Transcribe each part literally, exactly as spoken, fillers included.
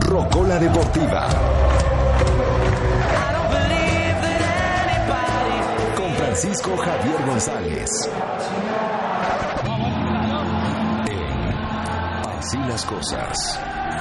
Rocola Deportiva. Con Francisco Javier González. En Así las Cosas.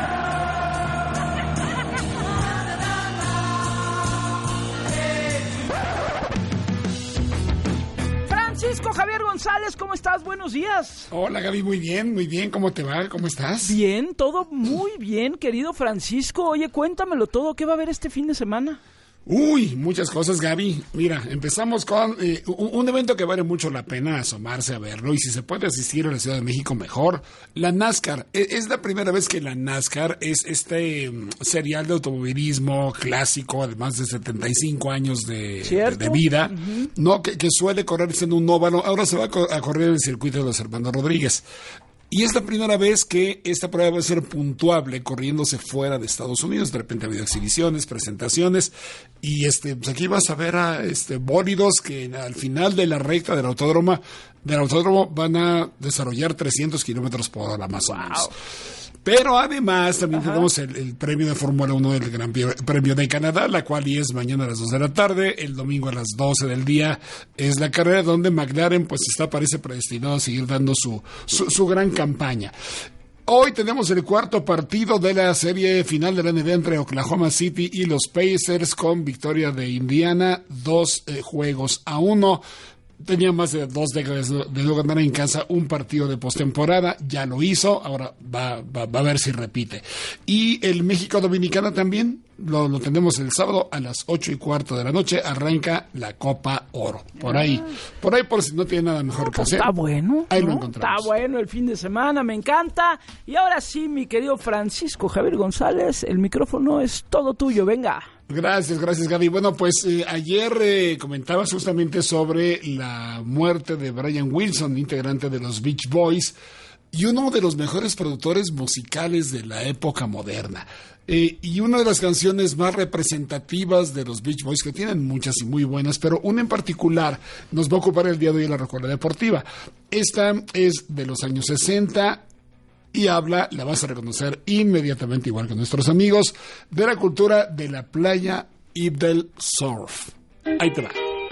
Francisco Javier González, ¿cómo estás? Buenos días. Hola Gaby, muy bien, muy bien. ¿Cómo te va? ¿Cómo estás? Bien, todo muy bien, querido Francisco. Oye, cuéntamelo todo. ¿Qué va a haber este fin de semana? Uy, muchas cosas, Gaby. Mira, empezamos con eh, un, un evento que vale mucho la pena asomarse a verlo, y si se puede asistir a la Ciudad de México, mejor. La NASCAR. Es, es la primera vez que la NASCAR es este um, serial de automovilismo clásico, además de setenta y cinco años de, de, de vida, uh-huh. ¿no? Que, que suele correrse en un óvalo. Ahora se va a, co- a correr en el circuito de los Hermanos Rodríguez. Y es la primera vez que esta prueba va a ser puntuable corriéndose fuera de Estados Unidos. De repente ha habido exhibiciones, presentaciones, y este, pues aquí vas a ver a este, bólidos que al final de la recta del autódromo, del autódromo van a desarrollar trescientos kilómetros por hora más o menos. Pero además también Ajá. tenemos el, el premio de Fórmula uno del Gran Premio de Canadá, la cual es mañana a las dos de la tarde, el domingo a las doce del día es la carrera donde McLaren pues está, parece predestinado a seguir dando su, su, su gran campaña. Hoy tenemos el cuarto partido de la serie final de la N B A entre Oklahoma City y los Pacers, con victoria de Indiana, dos eh, juegos a uno. Tenía más de dos décadas de no ganar en casa un partido de postemporada, ya lo hizo, ahora va, va, va a ver si repite. Y el México-Dominicana también, lo, lo tenemos el sábado a las ocho y cuarto de la noche, arranca la Copa Oro. Por ahí, por ahí por si no tiene nada mejor que hacer. Está bueno, ahí ¿no? lo encontramos. Está bueno el fin de semana, me encanta. Y ahora sí, mi querido Francisco Javier González, el micrófono es todo tuyo, venga. Gracias, gracias Gaby. Bueno, pues eh, ayer eh, comentabas justamente sobre la muerte de Brian Wilson, integrante de los Beach Boys, y uno de los mejores productores musicales de la época moderna. Eh, y una de las canciones más representativas de los Beach Boys, que tienen muchas y muy buenas, pero una en particular nos va a ocupar el día de hoy en la Rocola Deportiva. Esta es de los años sesenta, y habla, la vas a reconocer inmediatamente, igual que nuestros amigos, de la cultura de la playa y del surf. Ahí te va.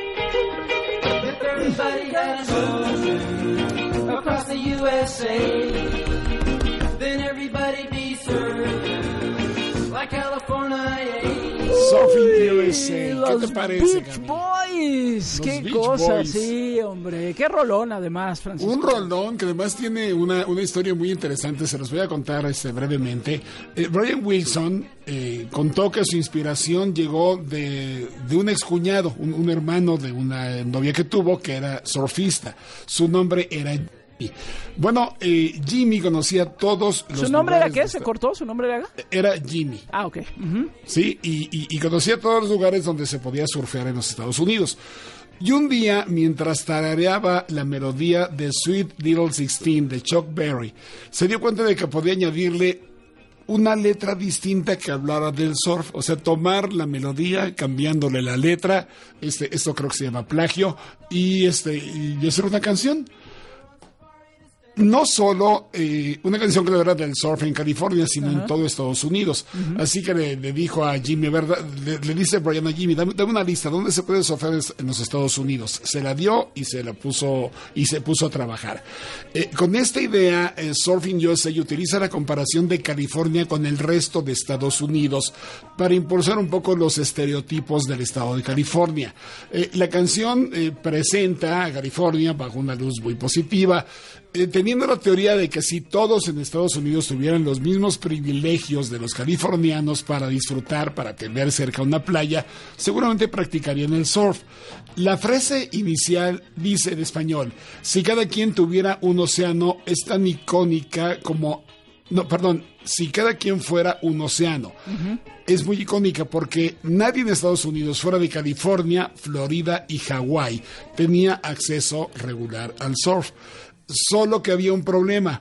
Surfing U S A. ¿Qué Los te parece, Beach Gaby? Boys, Los qué Beach cosa, Boys. sí, hombre, qué rolón además, Francisco. Un rolón que además tiene una, una historia muy interesante, se los voy a contar este, brevemente. Eh, Brian Wilson eh, contó que su inspiración llegó de, de un excuñado, un, un hermano de una novia que tuvo que era surfista. Su nombre era Jimmy. Bueno, eh, Jimmy conocía todos los ¿Su nombre era lugares qué? de ¿Se esta- cortó? ¿Su nombre era? Era Jimmy. Ah, ok. Uh-huh. Sí, y, y, y conocía todos los lugares donde se podía surfear en los Estados Unidos. Y un día, mientras tarareaba la melodía de Sweet Little Sixteen de Chuck Berry, se dio cuenta de que podía añadirle una letra distinta que hablara del surf, o sea, tomar la melodía, cambiándole la letra, este, esto creo que se llama plagio, y, este, y hacer una canción. No solo eh, una canción que no era del surf en California, sino uh-huh. en todo Estados Unidos. Uh-huh. Así que le, le dijo a Jimmy, ¿verdad? Le, le dice Brian a Jimmy, dame, dame una lista, ¿dónde se puede surfear en los Estados Unidos? Se la dio y se la puso y se puso a trabajar. Eh, con esta idea, eh, Surfing U S A utiliza la comparación de California con el resto de Estados Unidos para impulsar un poco los estereotipos del estado de California. Eh, la canción eh, presenta a California bajo una luz muy positiva, Eh, teniendo la teoría de que si todos en Estados Unidos tuvieran los mismos privilegios de los californianos para disfrutar, para tener cerca una playa, seguramente practicarían el surf. La frase inicial dice en español: si cada quien tuviera un océano, es tan icónica como... No, perdón, si cada quien fuera un océano. Uh-huh. Es muy icónica porque nadie en Estados Unidos, fuera de California, Florida y Hawái, tenía acceso regular al surf. Solo que había un problema.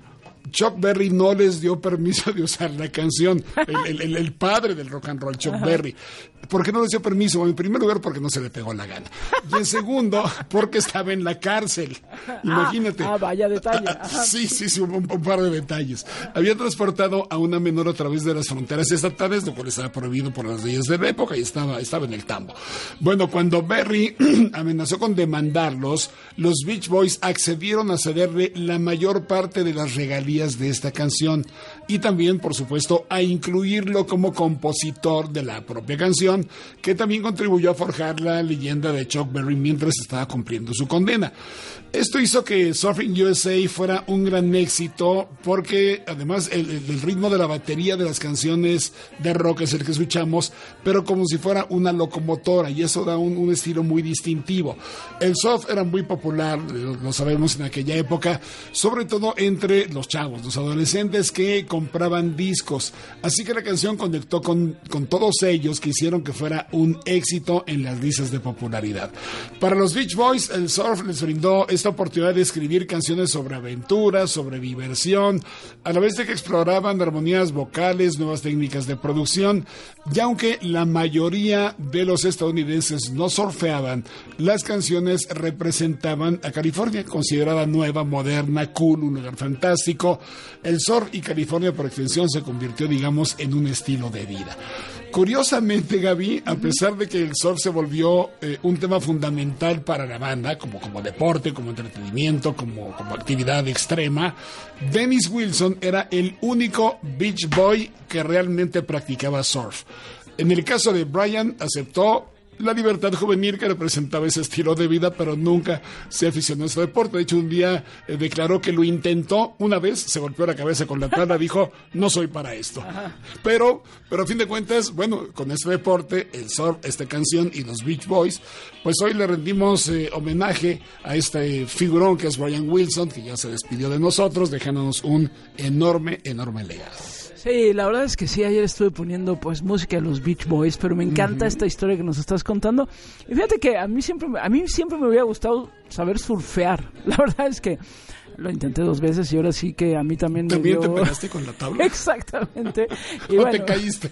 Chuck Berry no les dio permiso de usar la canción. El, el, el padre del rock and roll, Chuck Ajá. Berry. ¿Por qué no les dio permiso? Bueno, en primer lugar, porque no se le pegó la gana. Y en segundo, porque estaba en la cárcel. Imagínate. Ah, ah vaya detalle. Ajá. Sí, sí, sí, un, un par de detalles. Había transportado a una menor a través de las fronteras estatales, lo cual estaba prohibido por las leyes de la época y estaba, estaba en el tambo. Bueno, cuando Berry amenazó con demandarlos, los Beach Boys accedieron a cederle la mayor parte de las regalías de esta canción y también, por supuesto, a incluirlo como compositor de la propia canción, que también contribuyó a forjar la leyenda de Chuck Berry mientras estaba cumpliendo su condena. Esto hizo que Surfing U S A fuera un gran éxito porque además el, el ritmo de la batería de las canciones de rock es el que escuchamos, pero como si fuera una locomotora, y eso da un, un estilo muy distintivo. El surf era muy popular, lo sabemos, en aquella época, sobre todo entre los chavos, los adolescentes que compraban discos. Así que la canción conectó con, con todos ellos, que hicieron que fuera un éxito en las listas de popularidad. Para los Beach Boys, el surf les brindó esta oportunidad de escribir canciones sobre aventuras, sobre diversión, a la vez de que exploraban armonías vocales, nuevas técnicas de producción, y aunque la mayoría de los estadounidenses no surfeaban, las canciones representaban a California, considerada nueva, moderna, cool, un lugar fantástico. El surf y California, por extensión, se convirtió, digamos, en un estilo de vida. Curiosamente, Gaby, a pesar de que el surf se volvió eh, un tema fundamental para la banda, como, como deporte, como entretenimiento, como, como actividad extrema, Dennis Wilson era el único Beach Boy que realmente practicaba surf. En el caso de Brian, aceptó la libertad juvenil que representaba ese estilo de vida, pero nunca se aficionó a ese deporte. De hecho, un día eh, declaró que lo intentó una vez, se golpeó la cabeza con la tabla, dijo, no soy para esto. Pero, pero a fin de cuentas, bueno, con este deporte, el surf, esta canción y los Beach Boys, pues hoy le rendimos eh, homenaje a este figurón que es Brian Wilson, que ya se despidió de nosotros, dejándonos un enorme, enorme legado. Sí, la verdad es que sí, ayer estuve poniendo pues música de los Beach Boys, pero me encanta uh-huh. esta historia que nos estás contando. Y fíjate que a mí siempre a mí siempre me hubiera gustado saber surfear. La verdad es que lo intenté dos veces y ahora sí que a mí también me ¿También dio... te pegaste con la tabla? Exactamente. Y ¿O bueno, te caíste?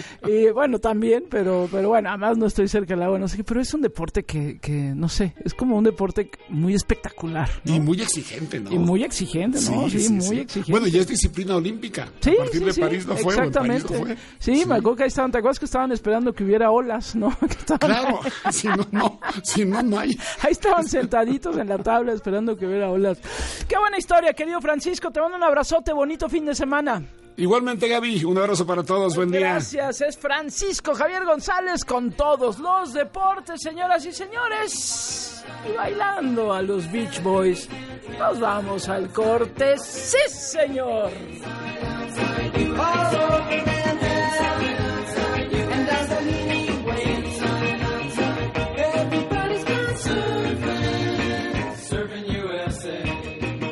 Y bueno, también, pero pero bueno, además no estoy cerca del agua, no sé qué, pero es un deporte que, que no sé, es como un deporte muy espectacular, ¿no? Y muy exigente, ¿no? Y muy exigente, ¿no? Sí, sí, sí muy sí. exigente. Bueno, ya es disciplina olímpica. Sí, a partir sí, de sí, París no fue, exactamente. París no fue. Sí, sí, me acuerdo que ahí estaban, ¿te acuerdas que estaban esperando que hubiera olas, no? Que estaban... Claro, si no, no, si no, no hay. Ahí estaban sentaditos en la tabla esperando que hubiera olas. Qué buena historia, querido Francisco, te mando un abrazote, bonito fin de semana. Igualmente, Gaby, un abrazo para todos, buen día. Gracias, es Francisco Javier González con todos los deportes, señoras y señores. Y bailando a los Beach Boys, nos vamos al corte, ¡sí, señor!